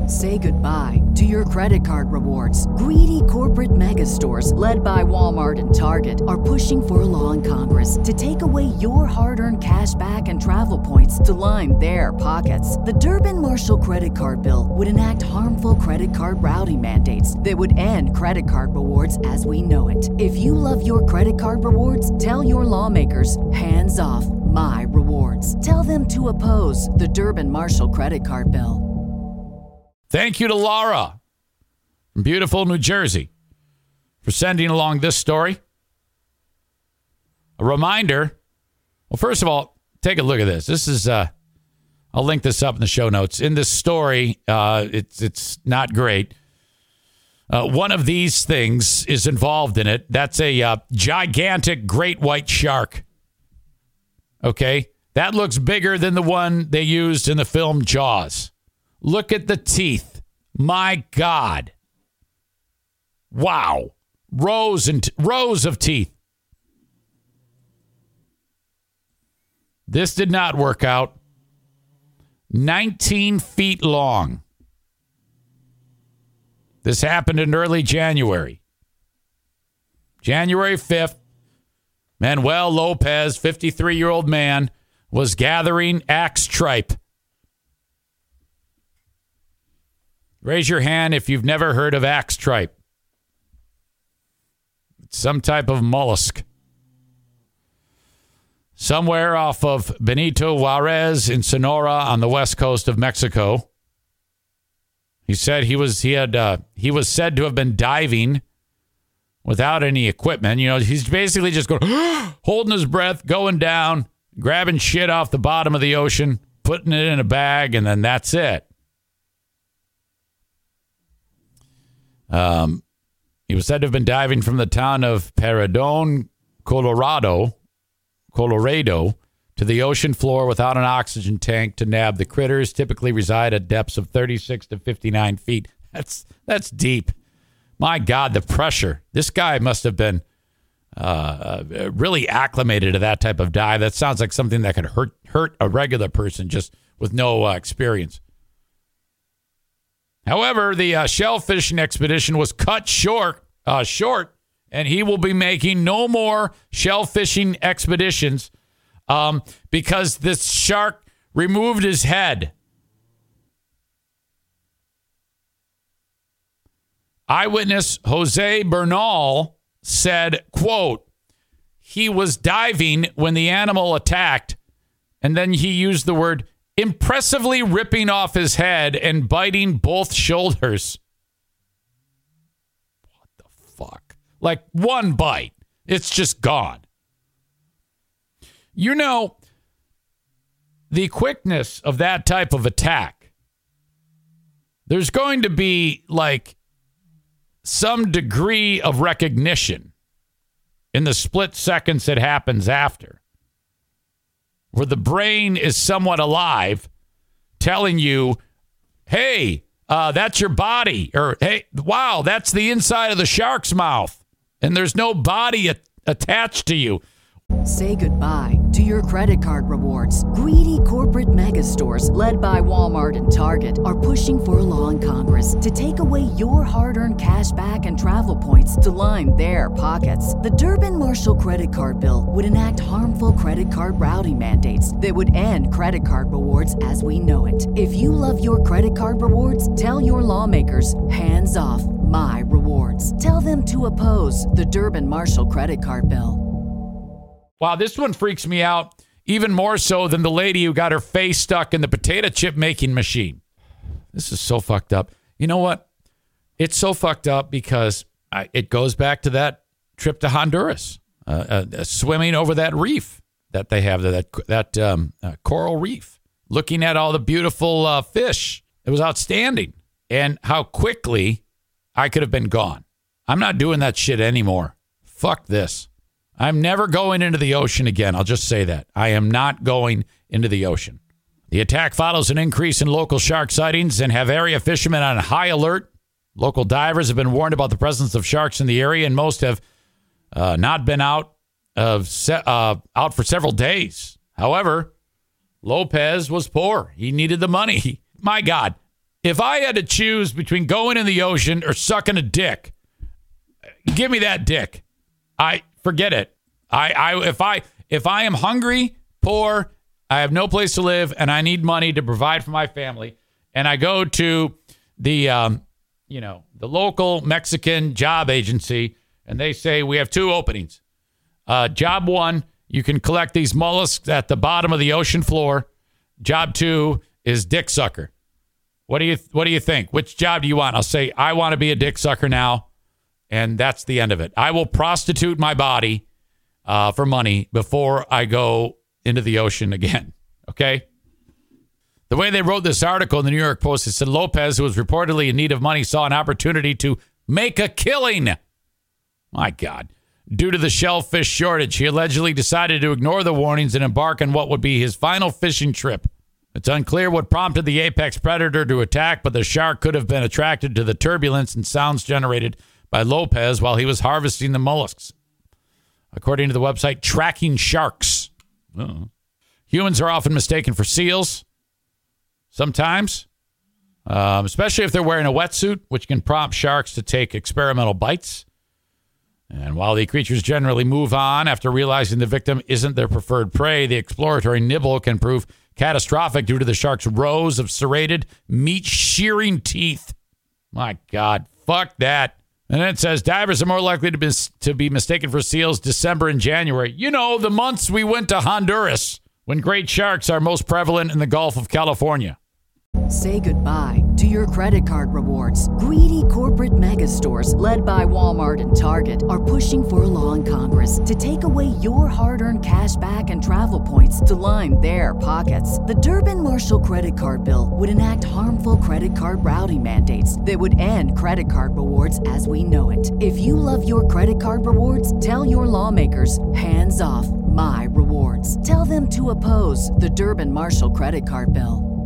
Say goodbye to your credit card rewards. Greedy corporate mega stores, led by Walmart and Target, are pushing for a law in Congress to take away your hard-earned cash back and travel points to line their pockets. The Durbin-Marshall credit card bill would enact harmful credit card routing mandates that would end credit card rewards as we know it. If you love your credit card rewards, tell your lawmakers, hands off my rewards. Tell them to oppose the Durbin-Marshall credit card bill. Thank you to Laura from beautiful New Jersey for sending along this story. A reminder. Well, first of all, take a look at this. This is, I'll link this up in the show notes. In this story, it's not great. One of these things is involved in it. That's a gigantic great white shark. Okay? That looks bigger than the one they used in the film Jaws. Look at the teeth. My God. Wow. Rows of teeth. This did not work out. 19 feet long. This happened in early January. January 5th, Manuel Lopez, 53-year-old man, was gathering axe tripe. Raise your hand if you've never heard of axe tripe. It's some type of mollusk. Somewhere off of Benito Juarez in Sonora on the west coast of Mexico. He said he was said to have been diving without any equipment. You know, he's basically just going, holding his breath, going down, grabbing shit off the bottom of the ocean, putting it in a bag, and then that's it. He was said to have been diving from the town of Paredon, Colorado, to the ocean floor without an oxygen tank to nab the critters. Typically reside at depths of 36 to 59 feet. That's deep. My God, the pressure. This guy must have been really acclimated to that type of dive. That sounds like something that could hurt a regular person just with no experience. However, the shell fishing expedition was cut short, and he will be making no more shell fishing expeditions because this shark removed his head. Eyewitness Jose Bernal said, quote, he was diving when the animal attacked, and then he used the word impressively ripping off his head and biting both shoulders. What the fuck? Like one bite. It's just gone. You know, the quickness of that type of attack, there's going to be like some degree of recognition in the split seconds it happens after, where the brain is somewhat alive, telling you, hey, that's your body, or hey, wow, that's the inside of the shark's mouth, and there's no body attached to you. Say goodbye to your credit card rewards. Greedy corporate mega stores, led by Walmart and Target, are pushing for a law in Congress to take away your hard-earned cash back and travel points to line their pockets. The Durbin-Marshall credit card bill would enact harmful credit card routing mandates that would end credit card rewards as we know it. If you love your credit card rewards, tell your lawmakers, hands off my rewards. Tell them to oppose the Durbin-Marshall credit card bill. Wow, this one freaks me out even more so than the lady who got her face stuck in the potato chip making machine. This is so fucked up. You know what? It's so fucked up because it goes back to that trip to Honduras, swimming over that reef that they have, that coral reef, looking at all the beautiful fish. It was outstanding. And how quickly I could have been gone. I'm not doing that shit anymore. Fuck this. I'm never going into the ocean again. I'll just say that. I am not going into the ocean. The attack follows an increase in local shark sightings and have area fishermen on high alert. Local divers have been warned about the presence of sharks in the area, and most have not been out for several days. However, Lopez was poor. He needed the money. My God, If I had to choose between going in the ocean or sucking a dick, give me that dick. I forget it. If I am hungry, poor, I have no place to live, and I need money to provide for my family, and I go to the local Mexican job agency, and they say we have 2 openings. Job 1, you can collect these mollusks at the bottom of the ocean floor. Job 2 is dick sucker. What do you think? Which job do you want? I'll say I want to be a dick sucker now, and that's the end of it. I will prostitute my body for money before I go into the ocean again. Okay? The way they wrote this article in the New York Post, it said Lopez, who was reportedly in need of money, saw an opportunity to make a killing. My God. Due to the shellfish shortage, he allegedly decided to ignore the warnings and embark on what would be his final fishing trip. It's unclear what prompted the apex predator to attack, but the shark could have been attracted to the turbulence and sounds generated by Lopez while he was harvesting the mollusks. According to the website Tracking Sharks, humans are often mistaken for seals. Sometimes, especially if they're wearing a wetsuit, which can prompt sharks to take experimental bites. And while the creatures generally move on after realizing the victim isn't their preferred prey, the exploratory nibble can prove catastrophic due to the shark's rows of serrated, meat-shearing teeth. My God, fuck that. And then it says divers are more likely to be mistaken for seals December and January. You know, the months we went to Honduras when great sharks are most prevalent in the Gulf of California. Say goodbye to your credit card rewards. Greedy corporate mega stores, led by Walmart and Target, are pushing for a law in Congress to take away your hard-earned cash back and travel points to line their pockets. The Durbin-Marshall credit card bill would enact harmful credit card routing mandates that would end credit card rewards as we know it. If you love your credit card rewards, tell your lawmakers, hands off my rewards. Tell them to oppose the Durbin-Marshall credit card bill.